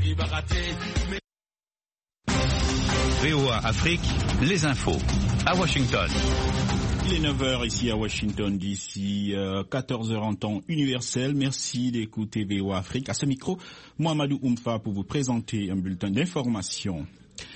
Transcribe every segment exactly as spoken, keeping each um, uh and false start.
V O A Afrique, les infos, à Washington. Il est neuf heures ici à Washington, d'ici euh, quatorze heures en temps universel. Merci d'écouter V O A Afrique. À ce micro, Mohamedou Oumfa pour vous présenter un bulletin d'information.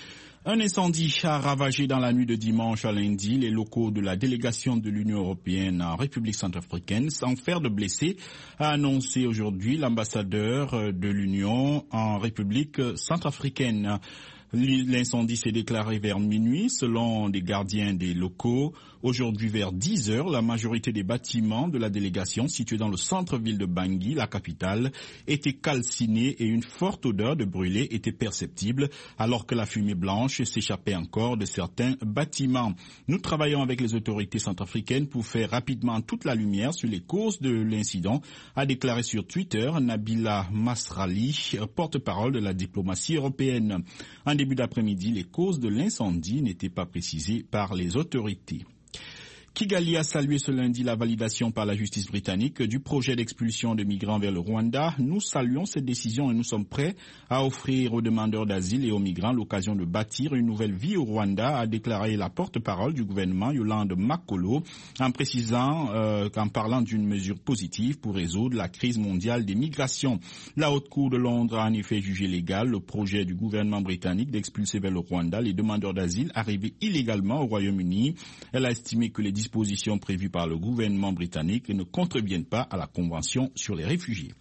Un incendie a ravagé dans la nuit de dimanche à lundi les locaux de la délégation de l'Union européenne en République centrafricaine, sans faire de blessés, a annoncé aujourd'hui l'ambassadeur de l'Union en République centrafricaine. L'incendie s'est déclaré vers minuit, selon des gardiens des locaux. Aujourd'hui, vers dix heures, la majorité des bâtiments de la délégation situés dans le centre-ville de Bangui, la capitale, étaient calcinés et une forte odeur de brûlé était perceptible, alors que la fumée blanche s'échappait encore de certains bâtiments. Nous travaillons avec les autorités centrafricaines pour faire rapidement toute la lumière sur les causes de l'incident, a déclaré sur Twitter Nabila Masrali, porte-parole de la diplomatie européenne. En début d'après-midi, les causes de l'incendie n'étaient pas précisées par les autorités. Kigali a salué ce lundi la validation par la justice britannique du projet d'expulsion de migrants vers le Rwanda. Nous saluons cette décision et nous sommes prêts à offrir aux demandeurs d'asile et aux migrants l'occasion de bâtir une nouvelle vie au Rwanda, a déclaré la porte-parole du gouvernement Yolande Makolo, en précisant euh, qu'en parlant d'une mesure positive pour résoudre la crise mondiale des migrations. La Haute Cour de Londres a en effet jugé légal le projet du gouvernement britannique d'expulser vers le Rwanda les demandeurs d'asile arrivés illégalement au Royaume-Uni. Elle a estimé que les dispositions prévues par le gouvernement britannique ne contreviennent pas à la Convention sur les réfugiés.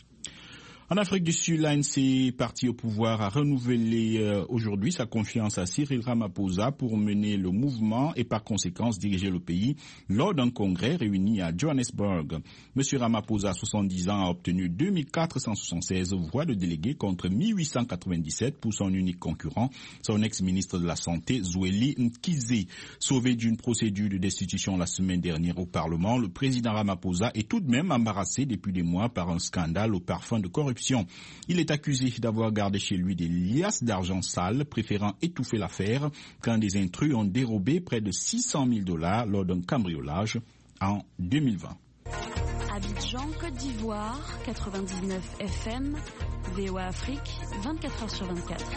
En Afrique du Sud, l'A N C, parti au pouvoir, a renouvelé euh, aujourd'hui sa confiance à Cyril Ramaphosa pour mener le mouvement et par conséquent diriger le pays lors d'un congrès réuni à Johannesburg. Monsieur Ramaphosa, soixante-dix ans, a obtenu deux mille quatre cent soixante-seize voix de délégués contre mille huit cent quatre-vingt-dix-sept pour son unique concurrent, son ex-ministre de la Santé, Zweli Mkhize. Sauvé d'une procédure de destitution la semaine dernière au Parlement, le président Ramaphosa est tout de même embarrassé depuis des mois par un scandale au parfum de corruption. Il est accusé d'avoir gardé chez lui des liasses d'argent sale, préférant étouffer l'affaire quand des intrus ont dérobé près de six cent mille dollars lors d'un cambriolage en deux mille vingt. Abidjan, Côte d'Ivoire, quatre-vingt-dix-neuf F M, V O A Afrique, vingt-quatre heures sur vingt-quatre.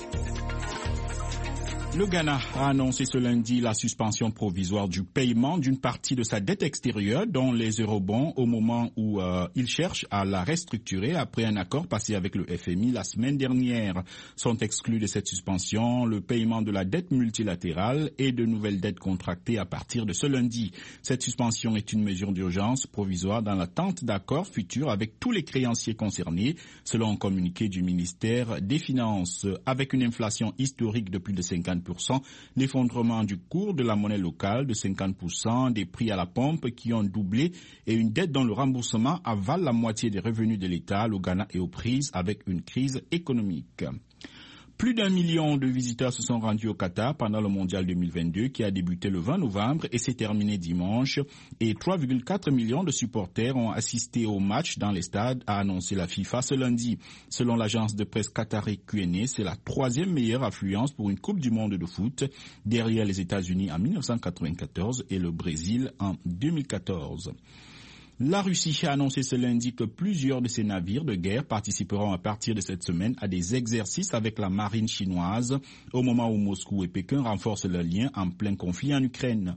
Le Ghana a annoncé ce lundi la suspension provisoire du paiement d'une partie de sa dette extérieure, dont les eurobonds, au moment où euh, il cherche à la restructurer après un accord passé avec le F M I la semaine dernière. Sont exclus de cette suspension le paiement de la dette multilatérale et de nouvelles dettes contractées à partir de ce lundi. Cette suspension est une mesure d'urgence provisoire dans l'attente d'accords futurs avec tous les créanciers concernés, selon un communiqué du ministère des Finances. Avec une inflation historique de plus de cinquante pour cent, l'effondrement du cours de la monnaie locale de cinquante pour cent, des prix à la pompe qui ont doublé et une dette dont le remboursement avale la moitié des revenus de l'État, le Ghana est aux prises avec une crise économique. Plus d'un million de visiteurs se sont rendus au Qatar pendant le Mondial deux mille vingt-deux qui a débuté le vingt novembre et s'est terminé dimanche. Et trois virgule quatre millions de supporters ont assisté au match dans les stades, a annoncé la FIFA ce lundi. Selon l'agence de presse qatari Q N A, c'est la troisième meilleure affluence pour une Coupe du monde de foot, derrière les États-Unis en mille neuf cent quatre-vingt-quatorze et le Brésil en deux mille quatorze. La Russie a annoncé ce lundi que plusieurs de ses navires de guerre participeront à partir de cette semaine à des exercices avec la marine chinoise au moment où Moscou et Pékin renforcent leurs liens en plein conflit en Ukraine.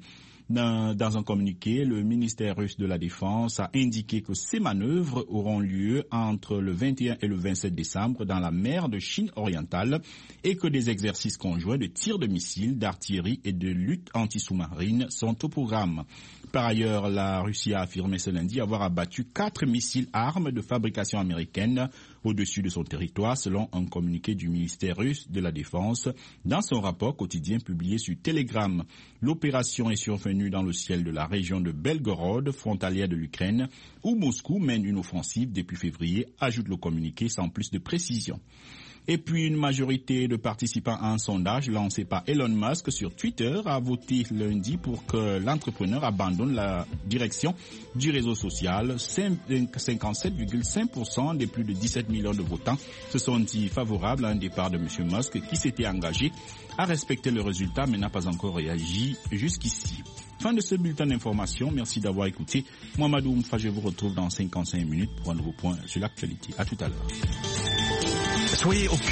Dans un communiqué, le ministère russe de la Défense a indiqué que ces manœuvres auront lieu entre le vingt et un et le vingt-sept décembre dans la mer de Chine orientale et que des exercices conjoints de tir de missiles, d'artillerie et de lutte anti-sous-marine sont au programme. Par ailleurs, la Russie a affirmé ce lundi avoir abattu quatre missiles armes de fabrication américaine au-dessus de son territoire, selon un communiqué du ministère russe de la Défense dans son rapport quotidien publié sur Telegram. L'opération est survenue dans le ciel de la région de Belgorod, frontalière de l'Ukraine, où Moscou mène une offensive depuis février, ajoute le communiqué sans plus de précision. Et puis une majorité de participants à un sondage lancé par Elon Musk sur Twitter a voté lundi pour que l'entrepreneur abandonne la direction du réseau social. cinquante-sept virgule cinq pour cent des plus de dix-sept millions de votants se sont dit favorables à un départ de M. Musk qui s'était engagé à respecter le résultat mais n'a pas encore réagi jusqu'ici. Fin de ce bulletin d'information. Merci d'avoir écouté. Mohamedou Oumfa, je vous retrouve dans cinquante-cinq minutes pour un nouveau point sur l'actualité. À tout à l'heure. Soyez au cœur